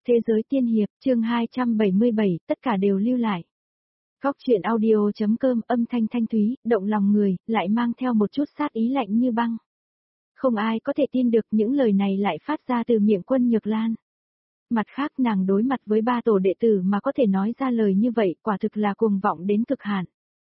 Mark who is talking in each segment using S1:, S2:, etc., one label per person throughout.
S1: Thế giới tiên hiệp, chương 277, tất cả đều lưu lại. Góc truyện audio.com, âm thanh thanh thúy, động lòng người, lại mang theo một chút sát ý lạnh như băng. Không ai có thể tin được những lời này lại phát ra từ miệng Quân Nhược Lan. Mặt khác nàng đối mặt với ba tổ đệ tử mà có thể nói ra lời như vậy, quả thực là cuồng vọng đến cực hạn.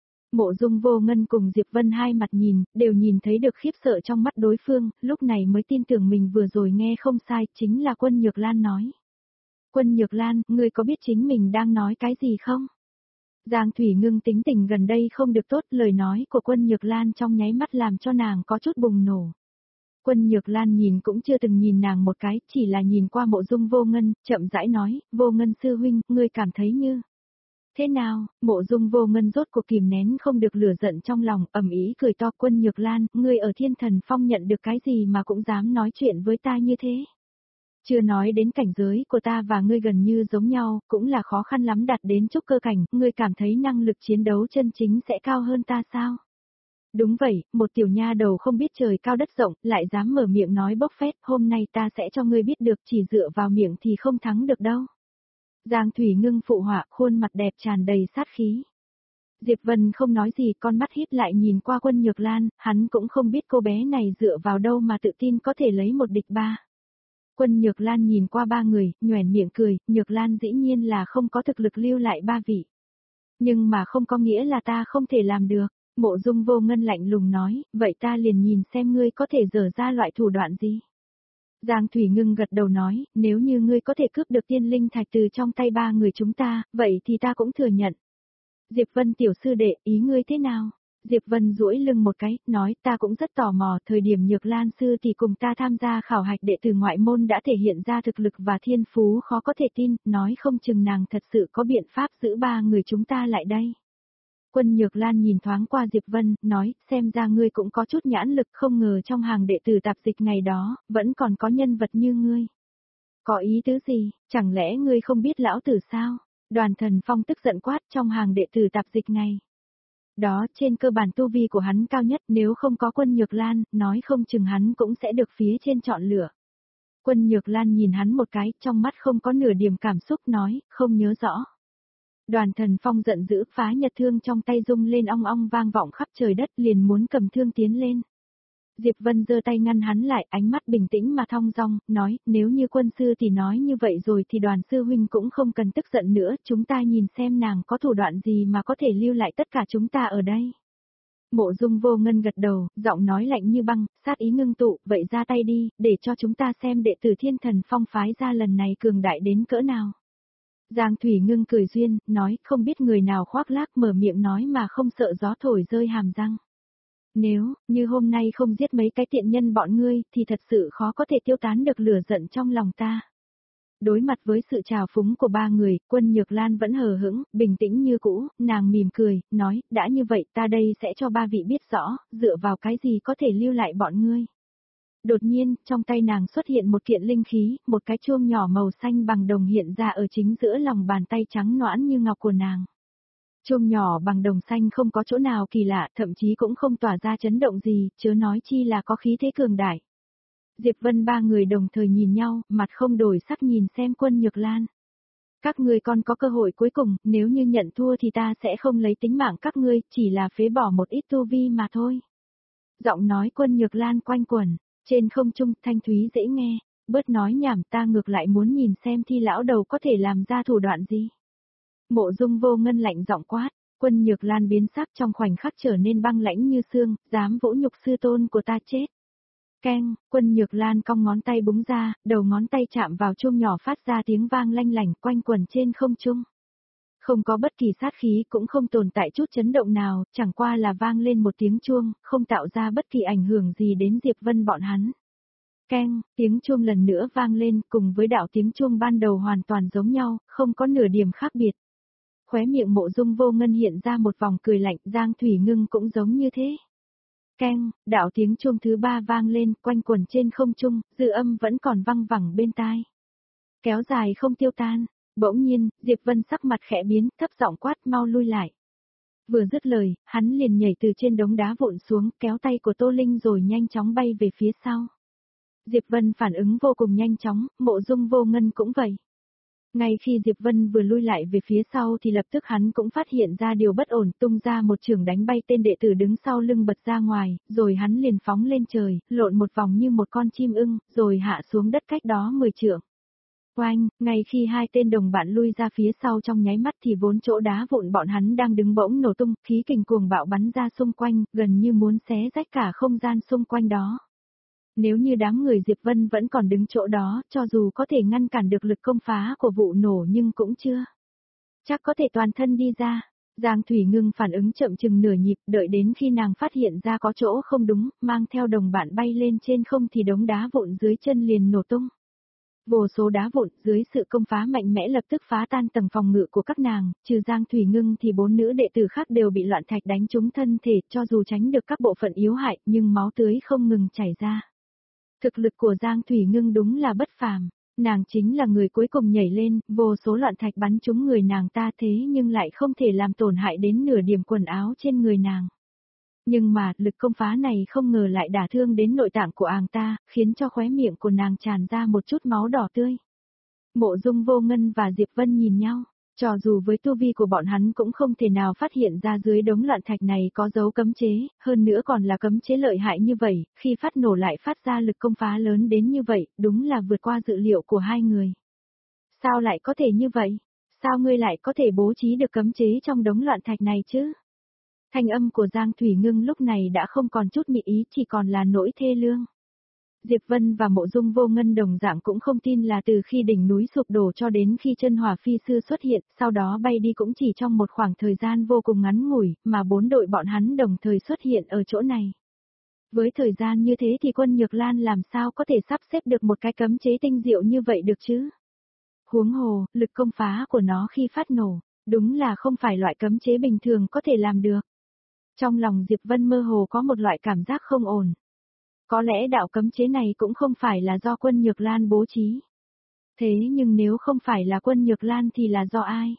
S1: Mộ Dung Vô Ngân cùng Diệp Vân hai mặt nhìn, đều nhìn thấy được khiếp sợ trong mắt đối phương, lúc này mới tin tưởng mình vừa rồi nghe không sai, chính là Quân Nhược Lan nói. Quân Nhược Lan, ngươi có biết chính mình đang nói cái gì không? Giang Thủy Ngưng tính tình gần đây không được tốt, lời nói của Quân Nhược Lan trong nháy mắt làm cho nàng có chút bùng nổ. Quân Nhược Lan nhìn cũng chưa từng nhìn nàng một cái, chỉ là nhìn qua Mộ Dung Vô Ngân, chậm rãi nói, Vô Ngân sư huynh, ngươi cảm thấy như thế nào? Mộ Dung Vô Ngân rốt cuộc kìm nén không được lửa giận trong lòng, ầm ĩ cười to. Quân Nhược Lan, ngươi ở Thiên Thần Phong nhận được cái gì mà cũng dám nói chuyện với ta như thế? Chưa nói đến cảnh giới của ta và ngươi gần như giống nhau, cũng là khó khăn lắm đạt đến trúc cơ cảnh, ngươi cảm thấy năng lực chiến đấu chân chính sẽ cao hơn ta sao? Đúng vậy, một tiểu nha đầu không biết trời cao đất rộng, lại dám mở miệng nói bốc phét, hôm nay ta sẽ cho ngươi biết được, chỉ dựa vào miệng thì không thắng được đâu. Giang Thủy Ngưng phụ họa, khuôn mặt đẹp tràn đầy sát khí. Diệp Vân không nói gì, con mắt híp lại nhìn qua Quân Nhược Lan, hắn cũng không biết cô bé này dựa vào đâu mà tự tin có thể lấy một địch ba. Quân Nhược Lan nhìn qua ba người, nhoẻn miệng cười, Nhược Lan dĩ nhiên là không có thực lực lưu lại ba vị. Nhưng mà không có nghĩa là ta không thể làm được. Mộ Dung Vô Ngân lạnh lùng nói, vậy ta liền nhìn xem ngươi có thể dở ra loại thủ đoạn gì. Giang Thủy Ngưng gật đầu nói, nếu như ngươi có thể cướp được tiên linh thạch từ trong tay ba người chúng ta, vậy thì ta cũng thừa nhận. Diệp Vân tiểu sư đệ, ý ngươi thế nào? Diệp Vân duỗi lưng một cái, nói ta cũng rất tò mò, thời điểm Nhược Lan sư thì cùng ta tham gia khảo hạch đệ tử ngoại môn đã thể hiện ra thực lực và thiên phú khó có thể tin, nói không chừng nàng thật sự có biện pháp giữ ba người chúng ta lại đây. Quân Nhược Lan nhìn thoáng qua Diệp Vân, nói, xem ra ngươi cũng có chút nhãn lực, không ngờ trong hàng đệ tử tạp dịch ngày đó, vẫn còn có nhân vật như ngươi. Có ý tứ gì, chẳng lẽ ngươi không biết lão tử sao? Đoàn Thần Phong tức giận quát, trong hàng đệ tử tạp dịch ngày đó trên cơ bản tu vi của hắn cao nhất, nếu không có Quân Nhược Lan, nói không chừng hắn cũng sẽ được phía trên chọn lựa. Quân Nhược Lan nhìn hắn một cái, trong mắt không có nửa điểm cảm xúc, nói, không nhớ rõ. Đoàn Thần Phong giận dữ, phá nhật thương trong tay rung lên ong ong vang vọng khắp trời đất, liền muốn cầm thương tiến lên. Diệp Vân giơ tay ngăn hắn lại, ánh mắt bình tĩnh mà thong dong, nói, nếu như quân sư thì nói như vậy rồi thì Đoàn sư huynh cũng không cần tức giận nữa, chúng ta nhìn xem nàng có thủ đoạn gì mà có thể lưu lại tất cả chúng ta ở đây. Mộ Dung Vô Ngân gật đầu, giọng nói lạnh như băng, sát ý ngưng tụ, vậy ra tay đi, để cho chúng ta xem đệ tử Thiên Thần Phong phái ra lần này cường đại đến cỡ nào. Giang Thủy Ngưng cười duyên, nói, không biết người nào khoác lác mở miệng nói mà không sợ gió thổi rơi hàm răng. Nếu, như hôm nay không giết mấy cái tiện nhân bọn ngươi, thì thật sự khó có thể tiêu tán được lửa giận trong lòng ta. Đối mặt với sự trào phúng của ba người, Quân Nhược Lan vẫn hờ hững, bình tĩnh như cũ, nàng mỉm cười, nói, đã như vậy ta đây sẽ cho ba vị biết rõ, dựa vào cái gì có thể lưu lại bọn ngươi. Đột nhiên, trong tay nàng xuất hiện một kiện linh khí, một cái chuông nhỏ màu xanh bằng đồng hiện ra ở chính giữa lòng bàn tay trắng nõn như ngọc của nàng. Chuông nhỏ bằng đồng xanh không có chỗ nào kỳ lạ, thậm chí cũng không tỏa ra chấn động gì, chớ nói chi là có khí thế cường đại. Diệp Vân ba người đồng thời nhìn nhau, mặt không đổi sắc nhìn xem Quân Nhược Lan. Các ngươi còn có cơ hội cuối cùng, nếu như nhận thua thì ta sẽ không lấy tính mạng các ngươi, chỉ là phế bỏ một ít tu vi mà thôi. Giọng nói Quân Nhược Lan quanh quẩn, trên không trung thanh thúy dễ nghe, bớt nói nhảm, ta ngược lại muốn nhìn xem thi lão đầu có thể làm ra thủ đoạn gì. Mộ Dung Vô Ngân lạnh giọng quát, Quân Nhược Lan biến sắc trong khoảnh khắc trở nên băng lãnh như xương, dám vỗ nhục sư tôn của ta chết. Keng, Quân Nhược Lan cong ngón tay búng ra, đầu ngón tay chạm vào chuông nhỏ phát ra tiếng vang lanh lảnh quanh quẩn trên không trung. Không có bất kỳ sát khí cũng không tồn tại chút chấn động nào, chẳng qua là vang lên một tiếng chuông, không tạo ra bất kỳ ảnh hưởng gì đến Diệp Vân bọn hắn. Keng, tiếng chuông lần nữa vang lên cùng với đạo tiếng chuông ban đầu hoàn toàn giống nhau, không có nửa điểm khác biệt. Khóe miệng Mộ Dung Vô Ngân hiện ra một vòng cười lạnh, Giang Thủy Ngưng cũng giống như thế. Keng, đạo tiếng chuông thứ ba vang lên, quanh quẩn trên không trung, dư âm vẫn còn văng vẳng bên tai. Kéo dài không tiêu tan, bỗng nhiên, Diệp Vân sắc mặt khẽ biến, thấp giọng quát mau lui lại. Vừa dứt lời, hắn liền nhảy từ trên đống đá vụn xuống, kéo tay của Tô Linh rồi nhanh chóng bay về phía sau. Diệp Vân phản ứng vô cùng nhanh chóng, Mộ Dung Vô Ngân cũng vậy. Ngay khi Diệp Vân vừa lui lại về phía sau thì lập tức hắn cũng phát hiện ra điều bất ổn, tung ra một chưởng đánh bay tên đệ tử đứng sau lưng bật ra ngoài, rồi hắn liền phóng lên trời, lộn một vòng như một con chim ưng, rồi hạ xuống đất cách đó 10 trượng. Oanh, ngay khi hai tên đồng bạn lui ra phía sau trong nháy mắt thì vốn chỗ đá vụn bọn hắn đang đứng bỗng nổ tung, khí kình cuồng bạo bắn ra xung quanh, gần như muốn xé rách cả không gian xung quanh đó. Nếu như đám người Diệp Vân vẫn còn đứng chỗ đó, cho dù có thể ngăn cản được lực công phá của vụ nổ nhưng cũng chưa chắc có thể toàn thân đi ra. Giang Thủy Ngưng phản ứng chậm chừng nửa nhịp, đợi đến khi nàng phát hiện ra có chỗ không đúng, mang theo đồng bạn bay lên trên không thì đống đá vụn dưới chân liền nổ tung. Vô số đá vụn dưới sự công phá mạnh mẽ lập tức phá tan tầng phòng ngự của các nàng, trừ Giang Thủy Ngưng thì 4 nữ đệ tử khác đều bị loạn thạch đánh trúng thân thể, cho dù tránh được các bộ phận yếu hại nhưng máu tươi không ngừng chảy ra. Thực lực của Giang Thủy Ngưng đúng là bất phàm, nàng chính là người cuối cùng nhảy lên, vô số loạn thạch bắn trúng người nàng ta thế nhưng lại không thể làm tổn hại đến nửa điểm quần áo trên người nàng. Nhưng mà, lực công phá này không ngờ lại đả thương đến nội tạng của nàng ta, khiến cho khóe miệng của nàng tràn ra một chút máu đỏ tươi. Mộ Dung Vô Ngân và Diệp Vân nhìn nhau, cho dù với tu vi của bọn hắn cũng không thể nào phát hiện ra dưới đống loạn thạch này có dấu cấm chế, hơn nữa còn là cấm chế lợi hại như vậy, khi phát nổ lại phát ra lực công phá lớn đến như vậy, đúng là vượt qua dự liệu của hai người. Sao lại có thể như vậy? Sao ngươi lại có thể bố trí được cấm chế trong đống loạn thạch này chứ? Thanh âm của Giang Thủy Ngưng lúc này đã không còn chút mị ý, chỉ còn là nỗi thê lương. Diệp Vân và Mộ Dung Vô Ngân đồng dạng cũng không tin là từ khi đỉnh núi sụp đổ cho đến khi chân hỏa phi sư xuất hiện, sau đó bay đi cũng chỉ trong một khoảng thời gian vô cùng ngắn ngủi, mà 4 đội bọn hắn đồng thời xuất hiện ở chỗ này. Với thời gian như thế thì quân Nhược Lan làm sao có thể sắp xếp được một cái cấm chế tinh diệu như vậy được chứ? Huống hồ, lực công phá của nó khi phát nổ, đúng là không phải loại cấm chế bình thường có thể làm được. Trong lòng Diệp Vân mơ hồ có một loại cảm giác không ổn. Có lẽ đạo cấm chế này cũng không phải là do quân Nhược Lan bố trí. Thế nhưng nếu không phải là quân Nhược Lan thì là do ai?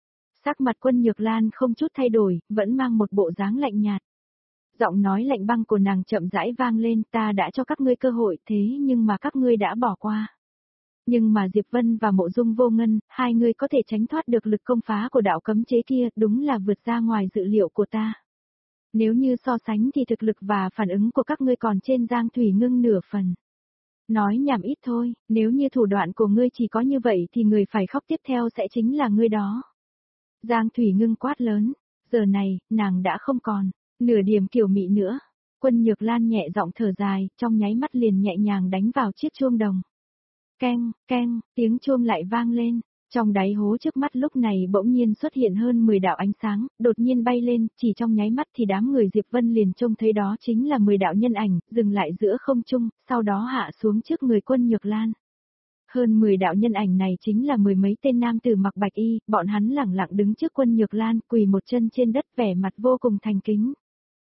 S1: Sắc mặt quân Nhược Lan không chút thay đổi, vẫn mang một bộ dáng lạnh nhạt. Giọng nói lạnh băng của nàng chậm rãi vang lên, ta đã cho các ngươi cơ hội thế nhưng mà các ngươi đã bỏ qua. Nhưng mà Diệp Vân và Mộ Dung Vô Ngân, hai người có thể tránh thoát được lực công phá của đạo cấm chế kia, đúng là vượt ra ngoài dự liệu của ta. Nếu như so sánh thì thực lực và phản ứng của các ngươi còn trên Giang Thủy Ngưng nửa phần. Nói nhảm ít thôi, nếu như thủ đoạn của ngươi chỉ có như vậy thì người phải khóc tiếp theo sẽ chính là ngươi đó. Giang Thủy Ngưng quát lớn, giờ này, nàng đã không còn nửa điểm kiểu mị nữa. Quân Nhược Lan nhẹ giọng thở dài, trong nháy mắt liền nhẹ nhàng đánh vào chiếc chuông đồng. Keng, keng, tiếng chuông lại vang lên. Trong đáy hố trước mắt lúc này bỗng nhiên xuất hiện hơn 10 đạo ánh sáng, đột nhiên bay lên, chỉ trong nháy mắt thì đám người Diệp Vân liền trông thấy đó chính là 10 đạo nhân ảnh, dừng lại giữa không trung, sau đó hạ xuống trước người quân Nhược Lan. Hơn 10 đạo nhân ảnh này chính là mười mấy tên nam tử mặc bạch y, bọn hắn lẳng lặng đứng trước quân Nhược Lan, quỳ một chân trên đất vẻ mặt vô cùng thành kính.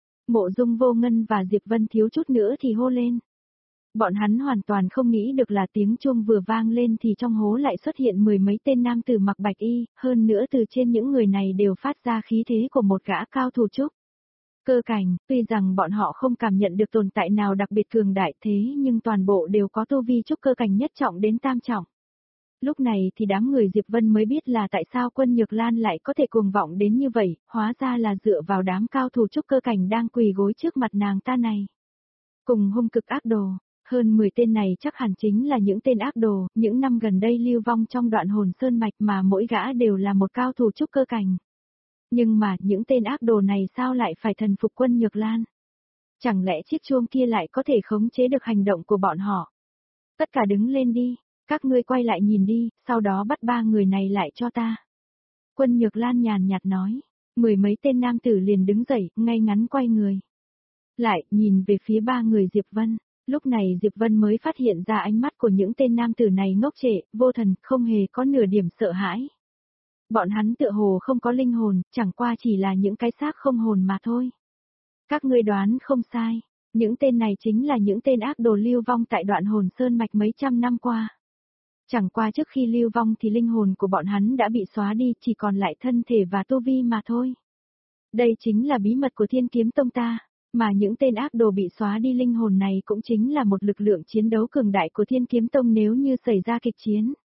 S1: Mộ Dung Vô Ngân và Diệp Vân thiếu chút nữa thì hô lên. Bọn hắn hoàn toàn không nghĩ được là tiếng chuông vừa vang lên thì trong hố lại xuất hiện mười mấy tên nam tử mặc bạch y, hơn nữa từ trên những người này đều phát ra khí thế của một gã cao thủ trúc cơ cảnh, tuy rằng bọn họ không cảm nhận được tồn tại nào đặc biệt cường đại thế nhưng toàn bộ đều có tu vi trúc cơ cảnh nhất trọng đến tam trọng. Lúc này thì đám người Diệp Vân mới biết là tại sao quân Nhược Lan lại có thể cuồng vọng đến như vậy, hóa ra là dựa vào đám cao thủ trúc cơ cảnh đang quỳ gối trước mặt nàng ta này. Cùng hung cực ác đồ. Hơn 10 tên này chắc hẳn chính là những tên ác đồ, những năm gần đây lưu vong trong đoạn hồn sơn mạch mà mỗi gã đều là một cao thủ trúc cơ cảnh. Nhưng mà những tên ác đồ này sao lại phải thần phục quân Nhược Lan? Chẳng lẽ chiếc chuông kia lại có thể khống chế được hành động của bọn họ? Tất cả đứng lên đi, các ngươi quay lại nhìn đi, sau đó bắt ba người này lại cho ta. Quân Nhược Lan nhàn nhạt nói, mười mấy tên nam tử liền đứng dậy, ngay ngắn quay người. Lại, nhìn về phía ba người Diệp Vân. Lúc này Diệp Vân mới phát hiện ra ánh mắt của những tên nam tử này ngốc trệ, vô thần, không hề có nửa điểm sợ hãi. Bọn hắn tựa hồ không có linh hồn, chẳng qua chỉ là những cái xác không hồn mà thôi. Các ngươi đoán không sai, những tên này chính là những tên ác đồ lưu vong tại đoạn hồn sơn mạch mấy trăm năm qua. Chẳng qua trước khi lưu vong thì linh hồn của bọn hắn đã bị xóa đi, chỉ còn lại thân thể và tu vi mà thôi. Đây chính là bí mật của Thiên Kiếm Tông ta. Mà những tên ác đồ bị xóa đi linh hồn này cũng chính là một lực lượng chiến đấu cường đại của Thiên Kiếm Tông nếu như xảy ra kịch chiến.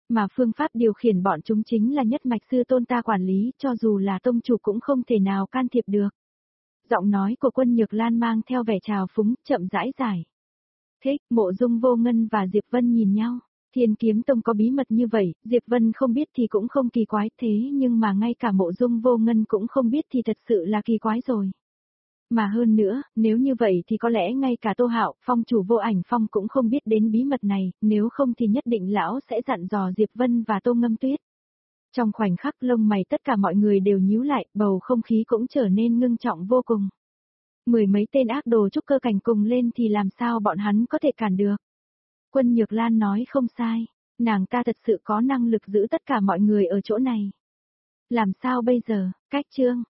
S1: Mà phương pháp điều khiển bọn chúng chính là nhất mạch sư tôn ta quản lý, cho dù là tông chủ cũng không thể nào can thiệp được. Giọng nói của Quân Nhược Lan mang theo vẻ trào phúng, chậm rãi giải. Thế, Mộ Dung Vô Ngân và Diệp Vân nhìn nhau. Thiên Kiếm Tông có bí mật như vậy, Diệp Vân không biết thì cũng không kỳ quái, thế nhưng mà ngay cả Mộ Dung Vô Ngân cũng không biết thì thật sự là kỳ quái rồi. Mà hơn nữa, nếu như vậy thì có lẽ ngay cả Tô Hạo, Phong chủ Vô Ảnh Phong cũng không biết đến bí mật này, nếu không thì nhất định lão sẽ dặn dò Diệp Vân và Tô Ngâm Tuyết. Trong khoảnh khắc lông mày tất cả mọi người đều nhíu lại, bầu không khí cũng trở nên ngưng trọng vô cùng. Mười mấy tên ác đồ trúc cơ cảnh cùng lên thì làm sao bọn hắn có thể cản được. Quân Nhược Lan nói không sai, nàng ta thật sự có năng lực giữ tất cả mọi người ở chỗ này. Làm sao bây giờ, cách chương,